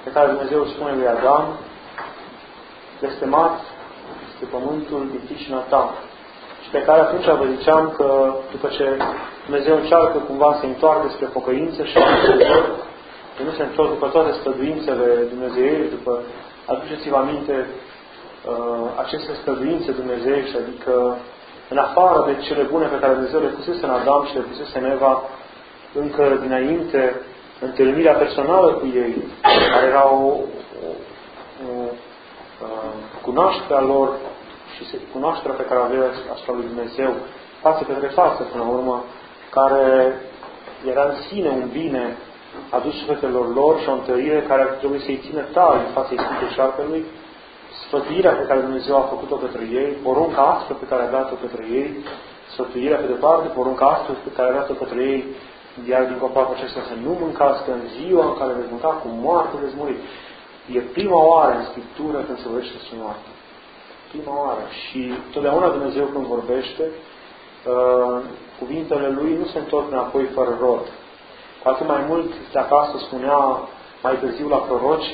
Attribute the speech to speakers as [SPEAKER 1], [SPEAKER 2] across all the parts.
[SPEAKER 1] pe care Dumnezeu spune lui Adam: blestemat este pământul din pricina ta. Și pe care atunci vă ziceam că după ce Dumnezeu încearcă cumva să întoarcă spre pocăință și că nu se întorc după toate străduințele dumnezeiești, după, aduceți-vă aminte, aceste străduințe dumnezeiești, adică în afară de cele bune pe care Dumnezeu le pusese în Adam și le pusese în Eva, încă dinainte, întâlnirea personală cu ei, care era o cunoașterea lor și cunoașterea pe care avea asupra lui Dumnezeu, față către față, până la urmă, care era în sine un bine adus sufletelor lor și o întărire care ar trebui să-i țină tare în fața Sfântului Șarpelui, sfătuirea pe care Dumnezeu a făcut-o către ei, porunca aspră pe care a dat-o către ei, sfătuirea pe de parte, porunca aspră pe care a dat-o către ei, iar din copacul acesta să nu mâncați, că în ziua în care veți mânca, cu moarte veți muri. E prima oară în Scriptură când se vorbește despre moarte. Prima oară. Și totdeauna Dumnezeu când vorbește, cuvintele Lui nu se întorc înapoi fără rod. Cu atât mai mult, dacă asta spunea mai târziu la proroci,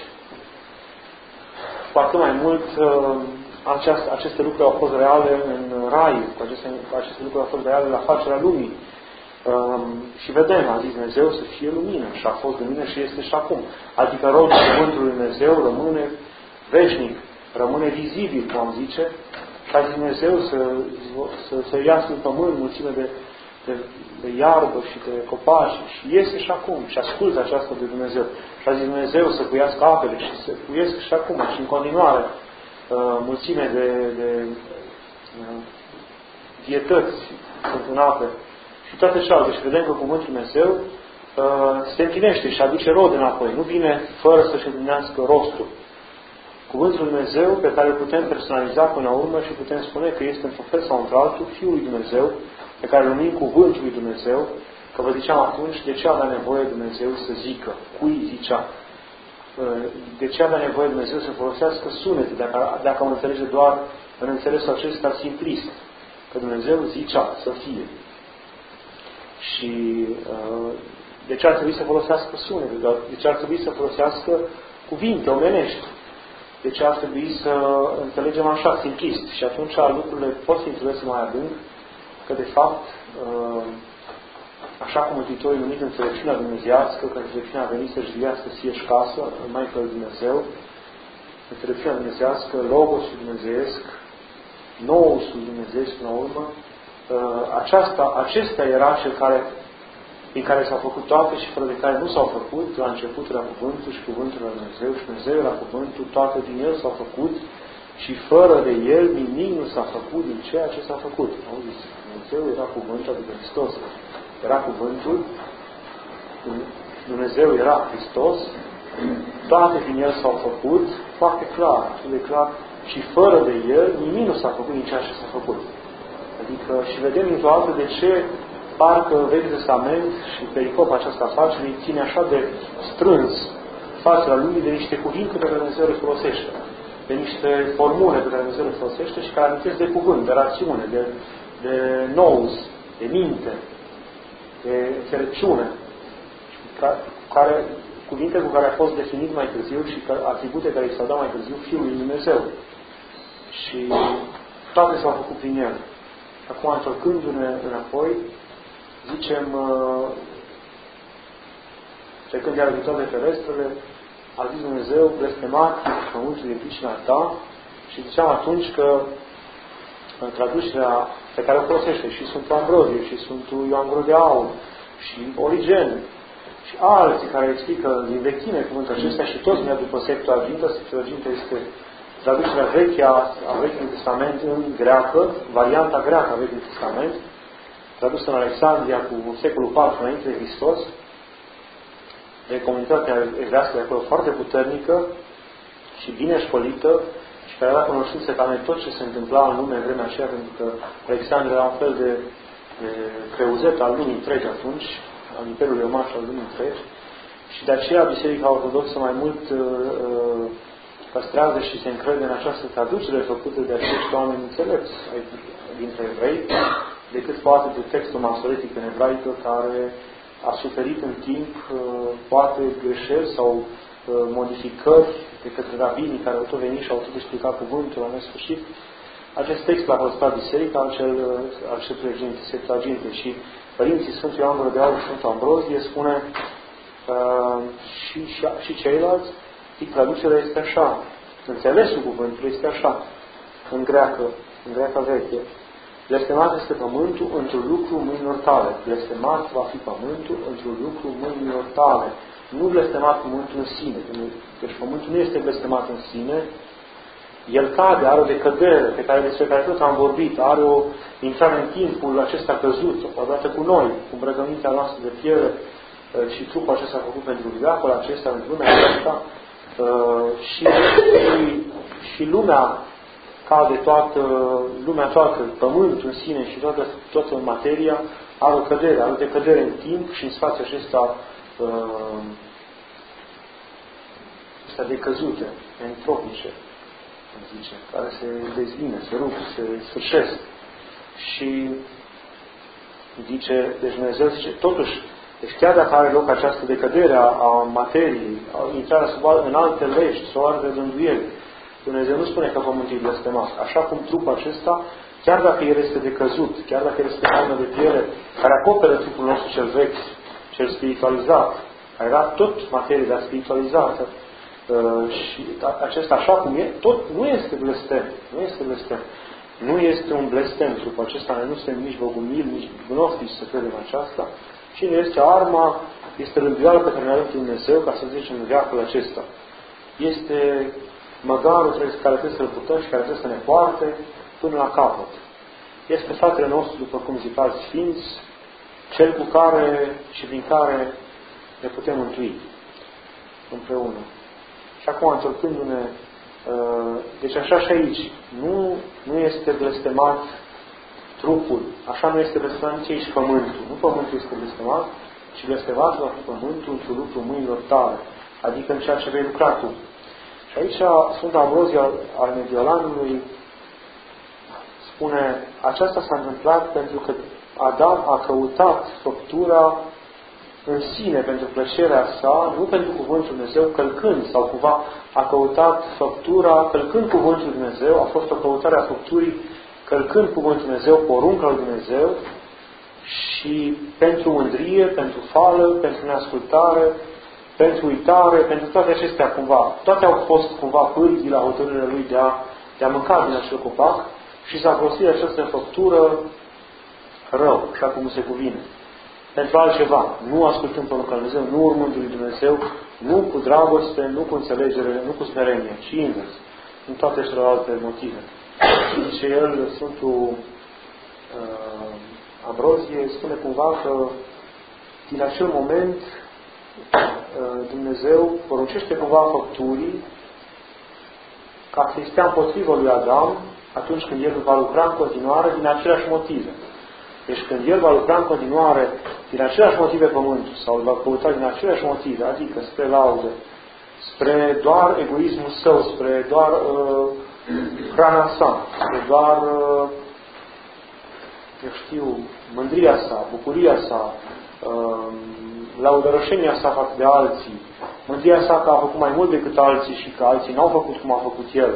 [SPEAKER 1] cu atât mai mult aceste lucruri au fost reale în Rai, aceste lucruri au fost reale la facerea lumii. Și vedem, a zis Dumnezeu să fie lumină și a fost lumină și este și acum. Adică rodul cuvântului lui Dumnezeu rămâne veșnic, rămâne vizibil, cum am zice, și a zis Dumnezeu să iasă în pământ mulțime de iarbă și de copaci și este și acum și ascultă aceasta de Dumnezeu. Și a zis Dumnezeu să puiască apele și să puiesc și acum și în continuare mulțime de vietăți sunt în ape și toate celelalte. Și vedem că cuvântul Dumnezeu se împlinește și aduce rod înapoi. Nu vine fără să-și împlinească rostul. Cuvântul Dumnezeu pe care îl putem personaliza până la urmă și putem spune că este într-un fel sau într-altul Fiul lui Dumnezeu, pe care îl numim Cuvântul lui Dumnezeu, că vă ziceam atunci de ce avea nevoie Dumnezeu să zică, cui zicea. De ce avea nevoie Dumnezeu să folosească sunete, dacă am înțelege doar în înțelesul acesta simplist, că Dumnezeu zicea să fie. Și de ce ar trebui să folosească sunete? De ce ar trebui să folosească cuvinte omenești? De ce ar trebui să înțelegem așa, simplist? Și atunci lucrurile pot fi înțelese mai adânc, că de fapt, așa cum Mântuitorul e numit înțelepciunea dumnezeiască, că înțelepciunea a venit să-și viață sie-și casă, mai că Dumnezeu, înțelepciunea dumnezeiască, Logosul dumnezeiesc, Nousul dumnezeiesc până la urmă, acesta era cel din care s-au făcut toate și fără de care nu s-au făcut. La început era Cuvântul și Cuvântul era Dumnezeu și Dumnezeu era Cuvântul, toate din El s-au făcut și fără de El nimic nu s-a făcut din ceea ce s-a făcut. Auziți? Dumnezeu era Cuvântul, adică Hristos era Cuvântul, Dumnezeu era Hristos, toate din El s-au făcut, foarte clar, de clar, și fără de El nimic nu s-a făcut din ceea ce s-a făcut. Adică, și vedem într-o altă de ce parcă Vechiul Testament și pericopa aceasta afacerii ține așa de strâns fața lui de niște cuvinte pe care Dumnezeu le folosește, de niște formule pe care Dumnezeu le folosește și care amintesc de cuvânt, de rațiune, de nous, de minte, de înțelepciune, cuvinte cu care a fost definit mai târziu și atribute care i s-au dat mai târziu Fiul lui Dumnezeu. Și toate s-au făcut prin El. Acum, întorcându-ne înapoi, zicem, trecând iar de toate ferestrele, a zis Dumnezeu, blestemat pământul din pricina ta, și ziceam atunci că traducerea pe care o folosește și Sfântul Ambrozie, și Sfântul Ioan Gură de Aur, și Origen, și alții care explică din vechime cuvântul acesta și toți ne după Septuaginta. Septuaginta este traducerea veche a Vechiului Testament în greacă, varianta greacă a Vechiului Testament, tradusă în Alexandria cu secolul IV înainte de Hristos, de comunitatea evrească de acolo foarte puternică și bine școlită și care avea cunoștință ca noi tot ce se întâmpla în lume în vremea aceea, pentru că Alexandria era un fel de creuzet al lumii întregi atunci, al Imperiului Roman și al lumii întregi, și de aceea Biserica Ortodoxă mai mult păstrează și se încrede în această traducere făcută de acești oameni înțelepți dintre evrei, decât poate de textul masoretic în ebraică, care a suferit în timp poate greșeli sau modificări de către rabinii care au tot venit și au tot explicat cuvântul la nesfârșit. Acest text l-a păstrat biserica, al Septuaginte și părinții Sfântul Ioan Gură de Aur și Sfântul Ambrozie spune și ceilalți, traducerea este așa, înțelesul cuvântului este așa, în greaca veche. Blestemat este pământul într-un lucru mâinilor tale. Blestemat va fi pământul într-un lucru mâinilor tale. Nu blestemat pământul în sine. Deci pământul nu este blestemat în sine. El cade, are o decădere despre care tot am vorbit, are o intrare în timpul acesta căzut, odată cu noi, cu îmbrăcămintea noastră de piele și trupul acesta făcut pentru viacul acesta, pentru lumea aceasta, și lumea cade, lumea toată, pământul în sine și toată materia are o cădere, are o decădere în timp și în spațiul acesta decăzute, entropice, zice, care se dezvine, se rup, se sfârșesc. Și zice, deci Dumnezeu zice, totuși, deci chiar dacă are loc această decădere a materiei, intrarea în alte legi, sau alte rânduieli, Dumnezeu nu spune că pământul e blestemat. Așa cum trupul acesta, chiar dacă el este decăzut, chiar dacă el este haină de piele, care acoperă trupul nostru cel vechi, cel spiritualizat, care era tot materie, dar spiritualizată, și acesta așa cum e, tot nu este blestem. Nu este blestem. Nu este un blestem trupul acesta, nu suntem nici bogumili, nici gnostici să credem aceasta. Cine este arma, este rânduială pe care ne-a dat Dumnezeu, ca să zicem în veacul acesta. Este măgarul care trebuie să-l purtăm și care trebuie să ne poarte până la capăt. Este fratele nostru, după cum zic alți sfinți, cel cu care și prin care ne putem mântui împreună. Și acum, întorcându-ne, deci așa și aici, nu este blestemat trupul, așa nu este blestemat nici aici pământul. Nu pământul este blestemat, ci blestemat va fi pământul într-un lucru mâinilor tale, adică în ceea ce vei lucra tu. Și aici Sfântul Ambrozie al Mediolanului spune, aceasta s-a întâmplat pentru că Adam a căutat făptura în sine pentru plăcerea sa, nu pentru cuvântul Dumnezeu, călcând sau cumva a căutat făptura, călcând cuvântul Dumnezeu, a fost o căutare a făpturii, călcând cuvântul Dumnezeu, porunca lui Dumnezeu și pentru mândrie, pentru fală, pentru neascultare, pentru uitare, pentru toate acestea cumva. Toate au fost cumva pârghii la hotărârea lui de a mânca din acel copac și s-a folosit această făptură rău, așa cum se cuvine. Pentru altceva, nu ascultând porunca lui Dumnezeu, nu urmând lui Dumnezeu, nu cu dragoste, nu cu înțelegere, nu cu smerenie, ci invers, în toate celelalte motive. Și zice el, Sfântul Ambrozie, spune cumva că din acel moment Dumnezeu poruncește cumva făpturii ca să stea împotriva lui Adam atunci când el va lucra în continuare din aceleași motive. Deci când el va lucra în continuare din aceleași motive pământul sau îl va căuta din aceleași motive, adică spre laudă, spre doar egoismul său, spre doar hrana sa, spre doar mândria sa, bucuria sa, laudărășenia sa față de alții, mândria sa că a făcut mai mult decât alții și că alții n-au făcut cum a făcut el,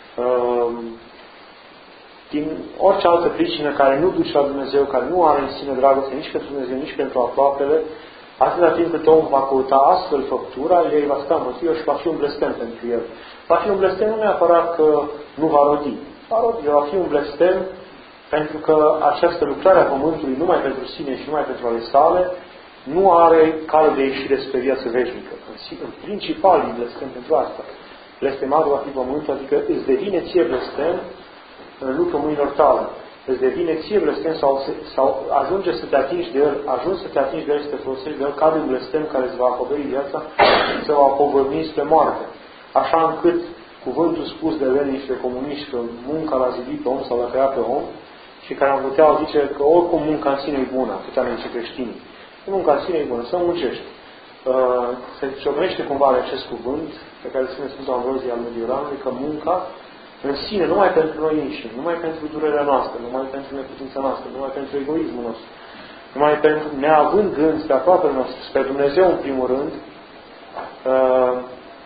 [SPEAKER 1] din orice altă pricină care nu duce la Dumnezeu, care nu are în sine dragoste nici pentru Dumnezeu, nici pentru aproapele, atâta timp cât omul va căuta astfel făptura, el va sta împotrivă și va fi un blestem pentru el. Va fi un blestem nu neapărat că nu va rodi. Va fi un blestem pentru că această lucrare a Pământului, numai pentru sine și numai pentru ale sale, nu are cale de ieșire spre viață veșnică. În principal e blestem pentru asta. Blestematul va fi Pământul, adică îți devine ție blestem în lucrul mâinilor tale. Îți devine ție blestem sau ajunge să te atingi de el, ajungi să te atingi de el, să te folosești de el ca de un blestem care îți va acoperi viața și să va povărni spre moarte. Așa încât cuvântul spus de eleni și de comuniști că munca l-a zidit pe om sau l-a creat pe om și care am putea zice că oricum munca în sine e bună, atâtea ne zice creștinii. Munca în sine e bună, să muncești. Se ciocnește cumva de acest cuvânt pe care spune Sfântul Ambrozie al Mediolanului, că munca în sine, numai pentru noi înșine, numai pentru durerea noastră, numai pentru neputința noastră, numai pentru egoismul nostru, numai pentru neavând gând spre aproapele nostru, spre Dumnezeu în primul rând,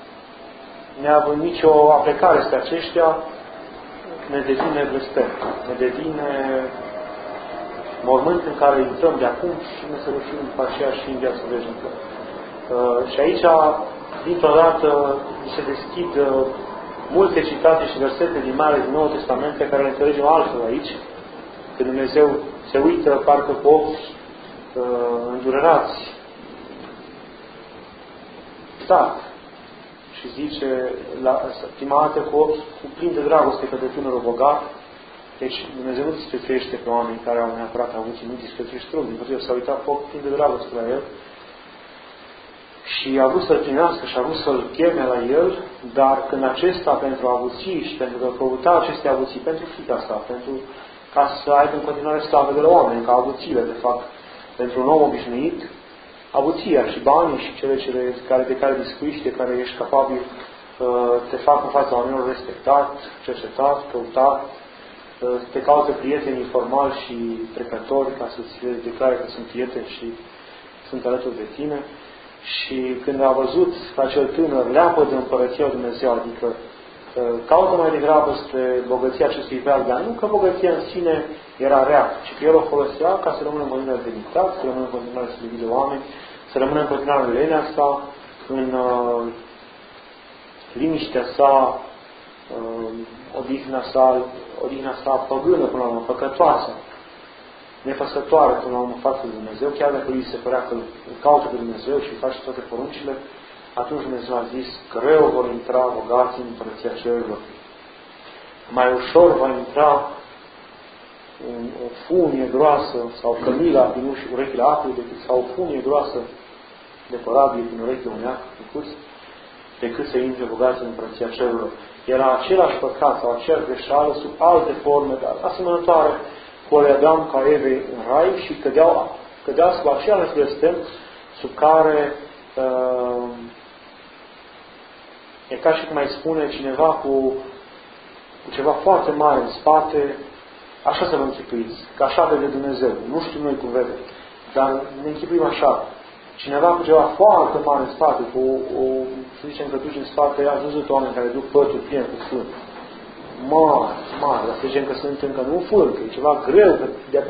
[SPEAKER 1] neavând nicio aplecare spre aceștia, ne devine blestem. Ne devine mormânt în care intrăm de acum și ne să rășim după aceea și în viața veșnică. Și aici, dintr-o dată, se deschid multe citate și versete din Mare din Noul Testament pe care le înțelegem altfel aici, când Dumnezeu se uită parcă cu ochi îndurerați, da, și zice, prima dată cu ochi cu plin de dragoste către tânărul bogat. Deci Dumnezeu nu disprețuiește pe oamenii care au neapărat avut, nu disprețuiește rău, din potrivă s-a uitat cu ochi plin de dragoste la el și a vrut să-l primească și a vrut să-l cheme la el, dar când acesta, pentru avuții și pentru că căuta aceste avuții pentru fiica sa, pentru ca să aibă în continuare slavă de la oameni, ca avuțiile, de fapt, pentru un om obișnuit, avuția și banii și cele de care dispui și de care ești capabil te fac în fața oamenilor respectat, cercetat, căutat, te caută prieteni informali și trecători ca să-ți declare că sunt prieteni și sunt alături de tine. Și când a văzut că acel tânăr leapă de Împărăția Lui Dumnezeu, adică caută mai degrabă spre bogăția acestui veac, dar nu că bogăția în sine era rea, ci că el o folosea ca să rămână în continuare demnitar, să rămână în continuare să iubi de oameni, să rămână în continuare în lenea sa, în liniștea sa, odihna sa păgână, până la urmă, păcătoasă, nepăsătoare până la urmă față de Dumnezeu, chiar dacă îi se părea că îl caută pe Dumnezeu și face toate poruncile, atunci Dumnezeu a zis, greu vor intra bogații în Împărăția Cerurilor. Mai ușor va intra o funie groasă sau cămila din urechile acului sau o funie groasă de corabie din urechile unui ac decât să intre bogații în Împărăția Cerurilor. Era același păcat sau aceeași greșeală sub alte forme, dar asemănătoare cu ale Adam ca Evei în Rai și cădeau sub același blestem sub care e ca și cum mai spune cineva cu ceva foarte mare în spate, așa să vă închipuiți, că așa vede Dumnezeu. Nu știu noi cum vede, dar ne închipuim așa. Cineva cu ceva foarte mare în spate, să zicem că duci în spate, ați văzut oameni care duc pături pline cu fân. Mare, dar să zicem că sunt încă nu fân, că e ceva greu, că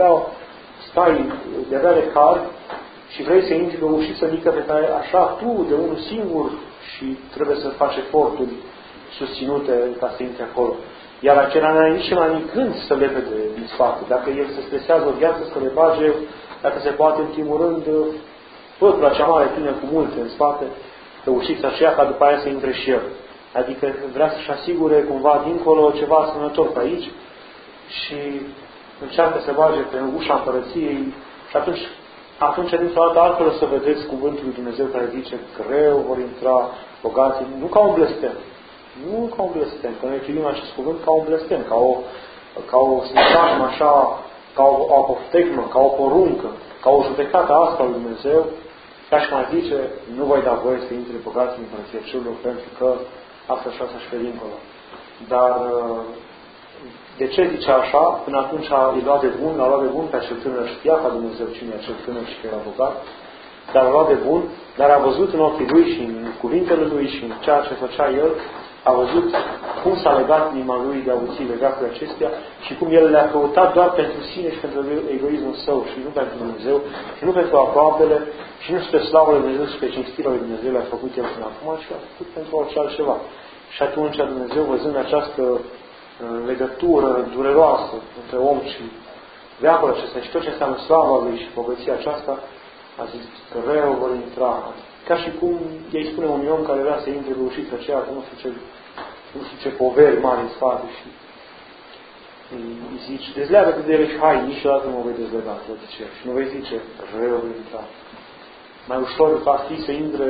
[SPEAKER 1] de-abia le cari și vrei să intri pe o ușiță mică pe care așa tu, de unul singur, și trebuie să faci eforturi susținute ca să intri acolo. Iar acela n-are nici mai gând să le vede din spate. Dacă el se stresează o viață, să le bage, dacă se poate, în primul rând, pătura cea mare plină cu multe în spate, pe ușița aceea, ca după aia să intre și el. Adică vrea să-și asigure cumva dincolo ceva asemănător pe aici și încearcă să bage pe ușa Împărăției și atunci dintr-o dată altfel o să vedeți cuvântul lui Dumnezeu care zice greu vor intra bogații, nu ca un blestem. Nu ca un blestem, că noi privim acest cuvânt ca un blestem, ca o sintagmă așa, ca o apoftegmă, ca o poruncă, ca o judecată asta lui Dumnezeu, ca și mai zice, nu voi da voie să intre bogații în Împărăția Cerurilor, pentru că asta și asta și pe dincolo. Dar de ce zice așa? Până atunci l-a luat de bun pe acel tânăr, știa ca Dumnezeu cine e acel tânăr și că era bogat, dar l-a luat de bun, dar a văzut în ochii lui și în cuvintele lui și în ceea ce făcea el, a văzut cum s-a legat inima lui de avuțiile veacului acestea și cum el le-a căutat doar pentru sine și pentru egoismul său și nu pentru Dumnezeu și nu pentru aproapele și nu spre slavă lui Dumnezeu și pe cinstirea lui Dumnezeu le-a făcut el până acum, ci a făcut pentru orice altceva. Și atunci Dumnezeu, văzând această legătură dureroasă între om și veacul acesta și tot ce înseamnă slava lui și bogăția aceasta, a zis că rău vor intra. Ca și cum ei spune unui om care vrea să intre pe ușița aceea, că nu știu ce poveri mari în spate și îi zici, dezleagă de ele și hai, niciodată nu o vei dezlega, și nu vei zice, rău voi intra. Mai ușor va fi să intre,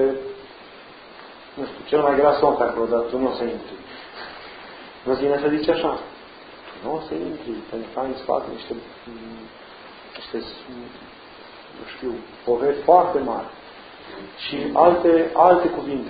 [SPEAKER 1] nu știu, cel mai grea somn pe acolo, dar tu nu o să intri. Nu-ți vine să zici așa. Nu o să intri, pentru că ai în spate niște nu știu, poveri foarte mari. Și alte cuvinte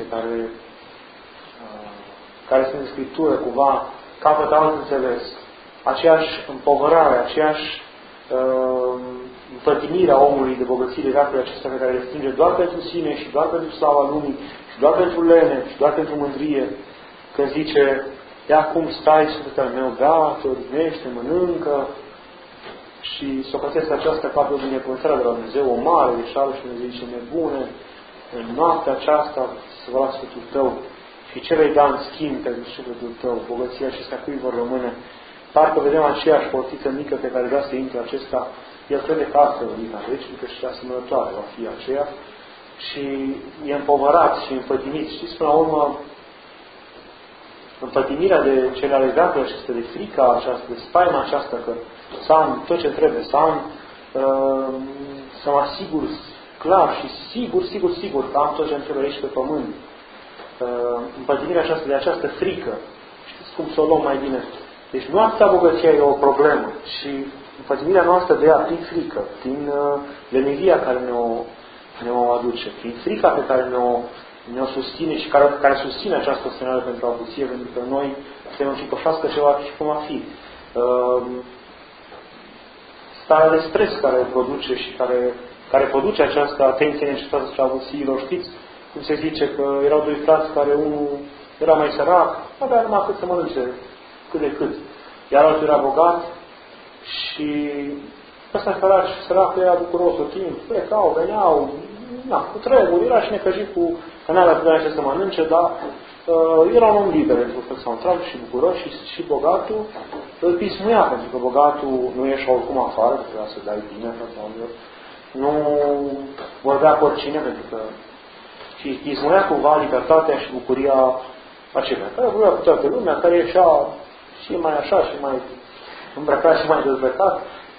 [SPEAKER 1] care sunt în Scriptură, cumva, capătă alt înțeles. Aceeași împovărare, aceeași împătimire a omului de bogățiile veacului acestea pe care le strânge doar pentru sine și doar pentru slava lumii și doar pentru lene și doar pentru mândrie când zice, ia cum stai, sufletul meu, gata, odihnește, mănâncă, și socotesc aceasta ca pe o binecuvântare de la Dumnezeu, o mare greșeală, și Dumnezeu zice, nebune, în noaptea aceasta să vă las sufletul tău și ce vei da în schimb pentru sufletul tău, bogăția acestea cui vor rămâne. Parcă vedem aceeași portiță mică pe care vrea să intre acesta, el crede că astfel vina veșnică și asemănătoare va fi aceea și e împovărat și împătimit. Știți, până la urmă, împătimirea de cele ale veacului acestea, de frica aceasta, de spaima aceasta, că să am tot ce trebuie, să mă asigur clar și sigur că am tot ce îmi trebuie aici pe pământ. Împătimirea aceasta de această frică. Știți cum să o luăm mai bine? Deci nu atâta bogăția e o problemă, și împătimirea noastră de ea prin frică, prin lenivia care ne-o aduce, prin frica pe care ne-o susține și care susține această ostenare pentru avuție, pentru că noi suntem închipoșească ceva și cum a fi. Starea de stres care o produce și care produce această atenție necesară spre avuțiilor. Știți cum se zice că erau doi frați care unul era mai sărac, avea numai cât să mănânce, cât de cât. Iar altul era bogat și ăsta săracul era bucuros tot timpul, plecau, veneau, cu treburi, era și necăjit că n-avea puterea să mănânce, dar era un om liber, pentru că s-au întrat și bucuros și bogatul îl pismuia, pentru că bogatul nu ieșea oricum afară, că trebuia să dai bine, nu vorbea cu oricine, pentru că și pismuia cumva libertatea și bucuria acelea, care vorbea cu toată lumea, care ieșea și mai așa, și mai îmbrăcat și mai dezbrăcat,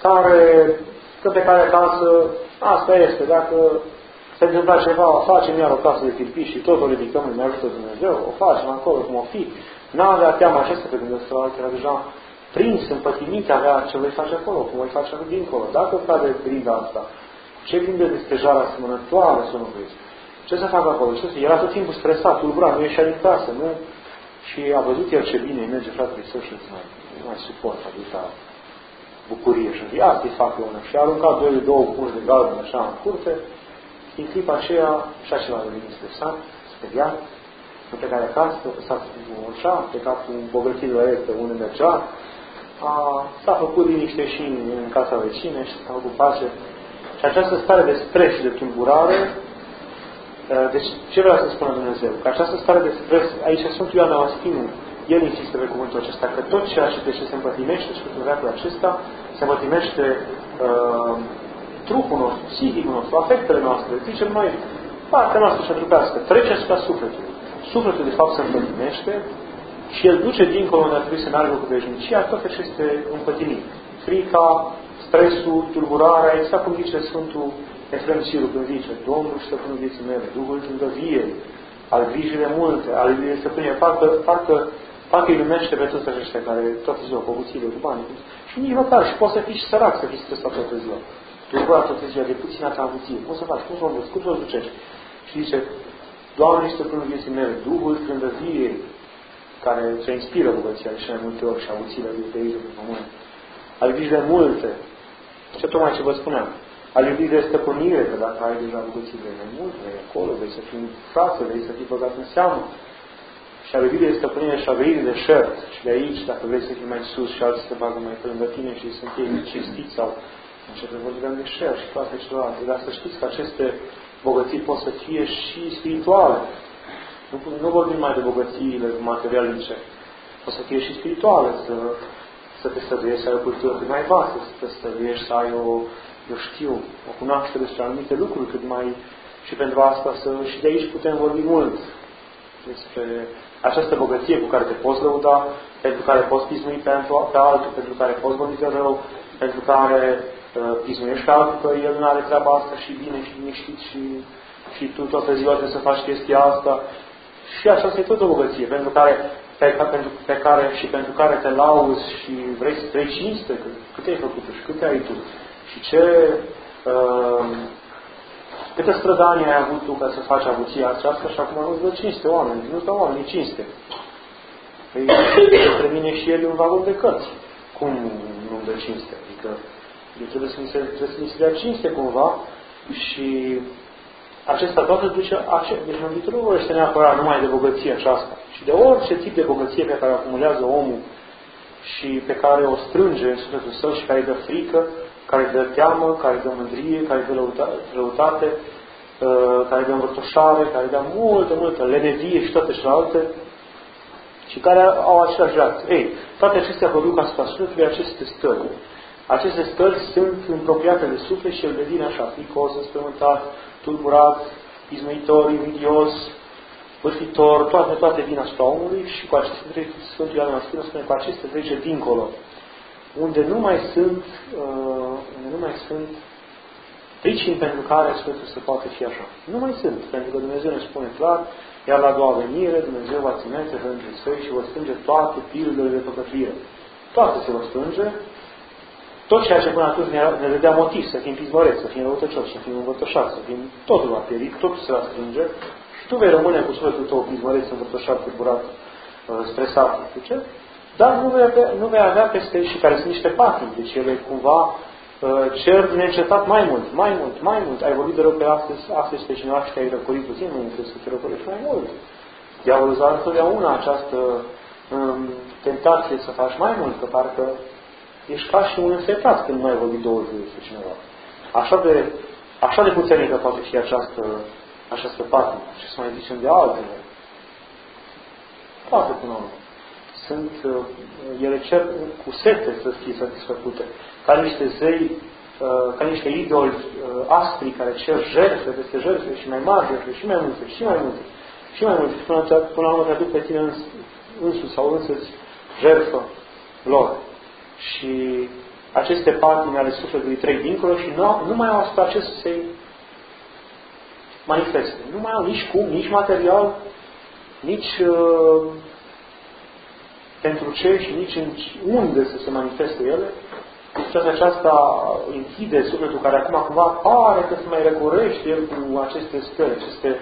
[SPEAKER 1] că pe care acasă, asta este, dacă se întâmplă ceva, facem iar o casă de chirpici și tot o ridicăm, ne ajută Dumnezeu, o facem acolo cum o fi. N-avea teama aceasta pe gândul ăsta, era deja prins, împătimit, avea ce voi face acolo, cum voi face dincolo. Dacă cade grinda asta, ce gândă de stejarea asemănătoare să nu vezi? Ce să fac acolo? Era tot timpul stresat, tulburat, nu ieșea din casă, nu? Și a văzut el ce bine îi merge fratele său și nu mai suport atâta bucurie. Și zice, asta îi fac eu una. Și a aruncat două pungi de galben așa în curte. În clipa aceea, și acela a devenit stresat, speriat, a plecat de acasă, a lăsat așa, a plecat cu bogățile la el pe unde mergea, s-a făcut liniște și în casa vecine și s-a făcut pace. Și această stare de stres și de tulburare, deci ce vrea să spună Dumnezeu? Că această stare de stres, aici Sfântul Ioan Damascinu, el insistă pe cuvântul acesta, că tot ceea ce se împătimește și pe veacul acesta, se împătimește trupul nostru, psihicul nostru, afectele noastre, zicem noi, partea noastră și trupească, trece asupra sufletului. Sufletul, de fapt, se împătimește și el duce dincolo unde ar trebui să meargă cu veșnicia tot aceste împătimiri. Frica, stresul, tulburarea, exact cum zice Sfântul Efrem Siru, când zice, Domnul stăpânul vieții mele, Duhul îndăviei, al grijile multe, al iubirii stăpânie, parcă îi numește pe toți aceștia care toată ziua, cu avuțiile, cu banii. Și nici măcar, și poți să fii și sărac, să fii stresat toată ziua. Tulburat toată ziua de puțina ta avuție. Cum să faci? Cum să o învăți? Cum să o ducești? Și zice, Doamne, stăpânul vieții mele, Duhul îndăviei, care se inspiră bogăția de cele multe ori și avuțiile de aici, pe pământ. Al grijile multe, și tocmai ce vă spuneam, al iubirii de stăpânire, că dacă ai deja bogățile mai multe, vei acolo, vei să fii frate, vei să fii băgat în seamă. Și al iubirii de stăpânire și al iubirii de șert. Și de aici, dacă vrei să fii mai sus și alții să bagă mai pe lângă tine și sunt ei cinstiți sau începe vorbirea de șert și toate celelalte. Dar să știți că aceste bogății pot să fie și spirituale. Nu vorbim mai de bogățiile materialice. Pot să fie și spirituale, să te stăduiești, să ai o cultură cât mai vastă, să te stăduiești, să ai o cunoaștere despre anumite lucruri cât mai... Și pentru asta și de aici putem vorbi mult despre această bogăție cu care te poți lăuda, pentru care poți pismui pe altul, pentru care poți vorbi de rău, pentru care pismuiești pe altul, că el nu are treaba asta și bine și liniștit și tu toată ziua trebuie să faci chestia asta. Și aceasta e tot o bogăție, pentru care te lauzi și vrei să treci cinste, câte ai făcut și câte ai tu. Și câte strădanii ai avut tu ca să faci avuția aceasta și acum nu-ți dă cinste oameni, nu-ți dă oamenii cinste. Păi, între mine și el e un vagon de cărți. Cum nu-mi dă cinste? Adică trebuie să mi se dea cinste cumva și acesta toată duce deci Mântuitorul nu vorbește neapărat numai de bogăție aceasta, ci de orice tip de bogăție pe care o acumulează omul și pe care o strânge în sufletul său și care îi dă frică, care îi dă teamă, care îi dă mândrie, care îi dă răutate, care îi dă învățoșare, care îi dă multă lenevie și toate celelalte, și care au același reacție. Ei, toate acestea vor duc asupra sufletului aceste stări. Aceste stări sunt împropriate de suflet și el devine așa, fricos, înspăimântat, tulburat, izmăitor, invidios, vârfitor, toate vin asupra omului și cu aceste trei, Sfântul Ioan Maschină spune, cu aceste trece dincolo, unde nu mai sunt pricini pentru care Sfântul se poate fi așa. Nu mai sunt, pentru că Dumnezeu ne spune clar, iar la a doua venire, Dumnezeu va ține pe rândul săi și vor strânge toate pilurile de păcătuire. Toate se vor strânge. Tot ceea ce până atunci ne dădea motiv să fim pizmoreți, să fim răutăcioși, să fim învățășați, să fim... Totul va pieri, totul se va strânge și tu vei rămâne cu sufletul tău pizmoreț, învățășat, tulburat, stresat, dar nu vei avea peste și care sunt niște patimi, deci ele cumva cer neîncetat mai mult. Ai vorbit de rău pe astăzi pe cineva și te-ai răcorit puțin, nu trebuie să te răcorești mai mult. Diavolul îți va întotdeauna această tentație să faci mai mult, că parcă ești ca și un însetat când nu ai vorbit 2 zile despre cineva. Așa de puternică poate fi această patimă. Și să mai zicem de altele. Toate până la urmă. Ele cer cu sete să fie satisfăcute. Ca niște zei, ca niște idoli aspri care cer jertfe peste jertfe și mai mari jertfe și mai multe. Și până la urmă te aduc pe tine însuți sau însăți jertfă lor. Și aceste patimi ale sufletului trec dincolo și nu mai au asupra ce să se manifeste. Nu mai au nici cum, nici material, nici pentru ce și nici unde să se manifeste ele. Toată aceasta închide sufletul care acum cumva pare că se mai recorește el cu aceste stări,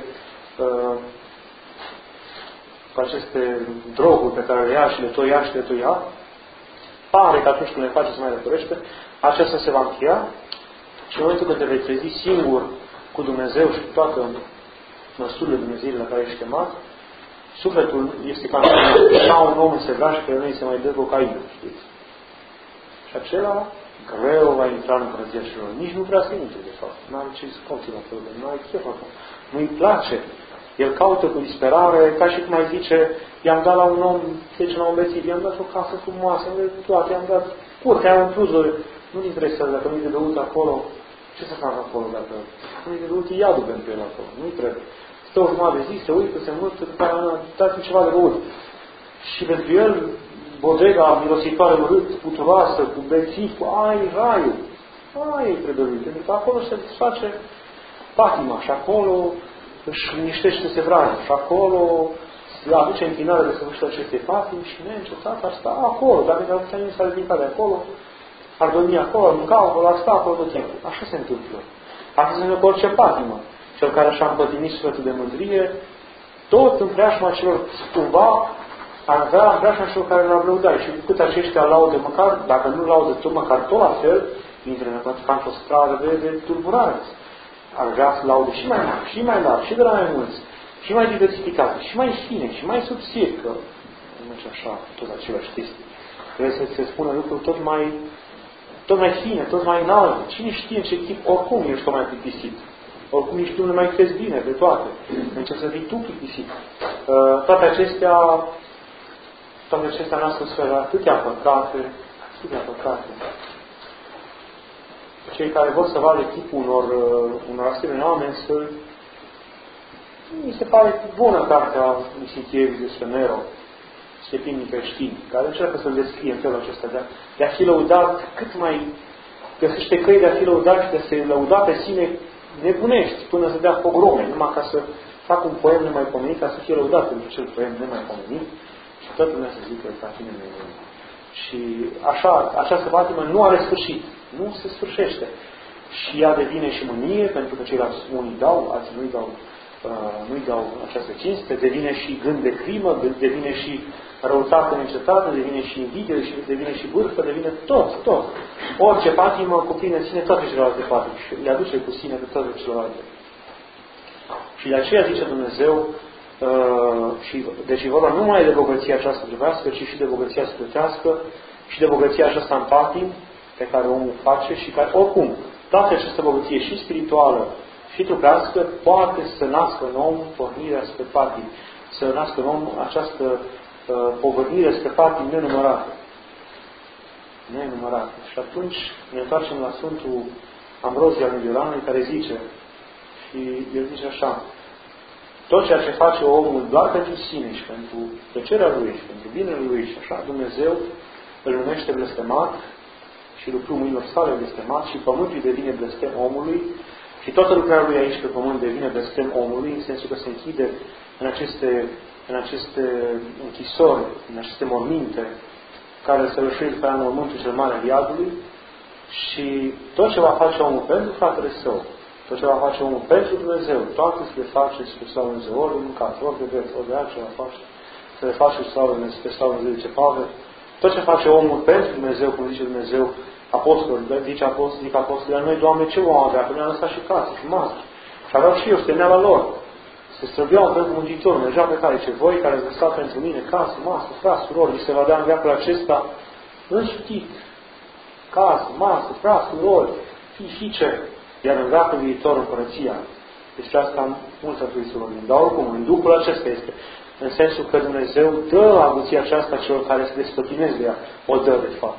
[SPEAKER 1] cu aceste droguri pe care le ia și le toia, pare că atunci când le face se mai recorește, aceasta se va încheia și în momentul când te vei trezi singur cu Dumnezeu și cu toată măsurile Dumnezeirii la care ești chemat, sufletul este ca un om însegraș pe care se mai dă cocaină, știți? Și acela greu va intra în Împărăția Cerului. Nici nu vrea să intre, de fapt. N-are ce să caute la fel, nu are chef acum. Nu-i place. El caută cu disperare, ca și cum mai zice, i-am dat la un om, trece la un bețiv, i-am dat o casă frumoasă, toate, i-am dat curte, i-am inclus-o. Nu-i interesează, dacă nu-i de băut acolo, ce să fac acolo dacă nu-i de băut, iadul pentru el acolo. Nu-i trebuie. Stă o jumătate de zi, se uită, se învârtă, după aia, dați-mi ceva de băut. Și pentru el, bodega mirositoare urât, puturoasă, cu bețiv, cu raiul. Aia trebuie lui, pentru că acolo se desface patima și acolo își liniștește sevrajul și acolo se aduce închinare de săvârșită acestei patimi și neîncetat ar sta acolo. Dacă ne-ar putea nimeni s-ar ridica de acolo, ar dormi acolo, ar mânca acolo, ar sta acolo tot timpul. Așa se întâmplă. Asta se întâmplă orice patimă. Cel care și-a împătimit sufletul de mândrie, tot în preajma celor cumva ar avea în preajma celor care l-ar lăuda. Și cu cât aceștia laudă măcar, dacă nu laudă tot, măcar tot la fel, intră ca într-o stradă de tulburare. Ar vrea să laude și mai mari, și mai largi, și de la mai mulți, și mai diversificate, și mai fine, și mai subțiri, că nu merge așa, tot același chestii. Trebuie să se spună lucruri tot mai fine, tot mai înalte. Cine știe în ce tip, oricum ești tot mai plictisit. Oricum nici tu nu mai crezi bine de toate. Încerci să fii tu plictisit. Toate acestea noastre sferă atâtea păcate. Cei care vor să vadă chipul unor asemenea oameni mi se pare bună cartea Misitierii despre Nero, stepinii creștini, care încearcă să-l descrie în felul acesta de a fi lăudat cât mai găsește căi de a fi lăudat și de a se lăuda pe sine nebunești până să dea pogrome, numai ca să fac un poem nemaipomenit, ca să fie lăudat pentru acel poem nemaipomenit și toată lumea să zică ca fiind nemaipomenit. Și așa, această patimă nu are sfârșit. Nu se sfârșește. Și ea devine și mânie, pentru că ceilalți unii dau, alții nu-i dau această cinste, devine și gând de crimă, devine și răutate neîncetată, devine și invidie, devine și vârfă, devine tot. Orice patimă cuprinde în sine toate celelalte patimi și le aduce cu sine pe toate celelalte. Și de aceea zice Dumnezeu, și deci e vorba nu numai de bogăția aceasta trupească, ci și de bogăția sufletească și de bogăția aceasta în patim pe care omul face și care, oricum, toată această bogăție și spirituală și trupească poate să nască în om pornirea spre patim, să nască în om această povărnire spre patim nenumărată. Nenumărată. Și atunci ne întoarcem la Sfântul Ambrozie al Mediolanului, care zice, și el zice așa: tot ceea ce face omul doar pentru sine și pentru plăcerea lui și pentru binele lui și așa, Dumnezeu îl numește blestemat și lucrul mâinilor sale blestemat și pământul devine blestem omului și toată lucrarea lui aici pe pământ devine blestem omului, în sensul că se închide în aceste închisori, în aceste morminte care se rășuiesc pe mormântul cel mare al iadului și tot ce va face omul pentru fratele său, tot ce va face omul pentru Dumnezeu, toate se le face spre slavă Dumnezeu, ori de mâncat, ori de beț, ori de altceva face, se le face spre slavă Dumnezeu, zice Pavel. Tot ce face omul pentru Dumnezeu, cum zice Dumnezeu, apostol, zice apostol, dar noi, Doamne, ce vom avea? Că ne-am lăsat și case, și masă. Și aveau și eu steneala lor. Se străbeau pentru Mântuitorul, mergeau pe care, ce voi care ați lăsat pentru mine, casă, masă, frați, surori, vi se va da în veacul acesta însutit. Casă, masă, frați, surori, fiice, iar în veacul viitor împărăția. Deci asta mult să trebuie să vorbim. Dar oricum, în Duhul acesta este. În sensul că Dumnezeu dă avuția aceasta celor care se despătimesc de ea. O dă, de fapt.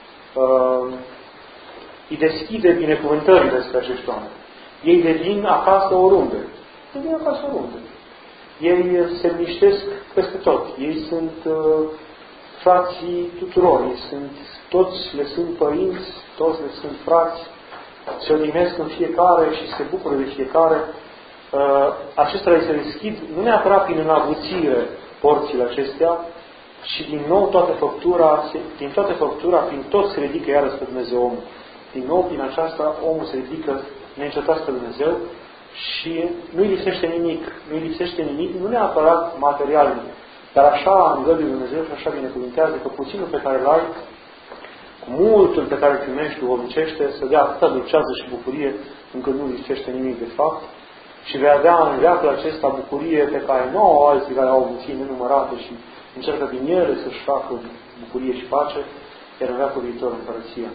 [SPEAKER 1] Îi deschide binecuvântările spre acești oameni. Ei devin acasă oriunde. Devin acasă oriunde. Ei se liniștesc peste tot. Ei sunt frații tuturor. Ei sunt, toți le sunt părinți, toți le sunt frați. Se odihnesc în fiecare și se bucură de fiecare. Acestea îi se deschid, nu neapărat prin înavuțire porțile acestea, și din nou toată făptura, prin tot se ridică iară spre Dumnezeu omul. Din nou, prin aceasta, omul se ridică neîncetat spre Dumnezeu și nu-i lipsește nimic. Nu-i lipsește nimic, nu neapărat material, dar așa îngăduie Dumnezeu și așa binecuvântează că puținul pe care îl ai, cu multul pe care îl primești, duhovnicește, să dea atâta dulceață și bucurie, încât nu lipsește nimic de fapt. Și vei avea în veacul acesta bucurie pe care nu au alții care au puțin nenumărate și încercă din ele să-și facă bucurie și pace, iar în veacul viitor împărăția.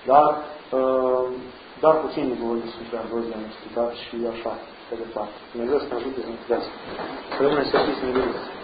[SPEAKER 1] Dar puțin din cuvântul Sfântului Ambrozie am explicat și așa, pe departe. Dumnezeu să ne ajute să înțelească. Să rămâne să fiți minuniți.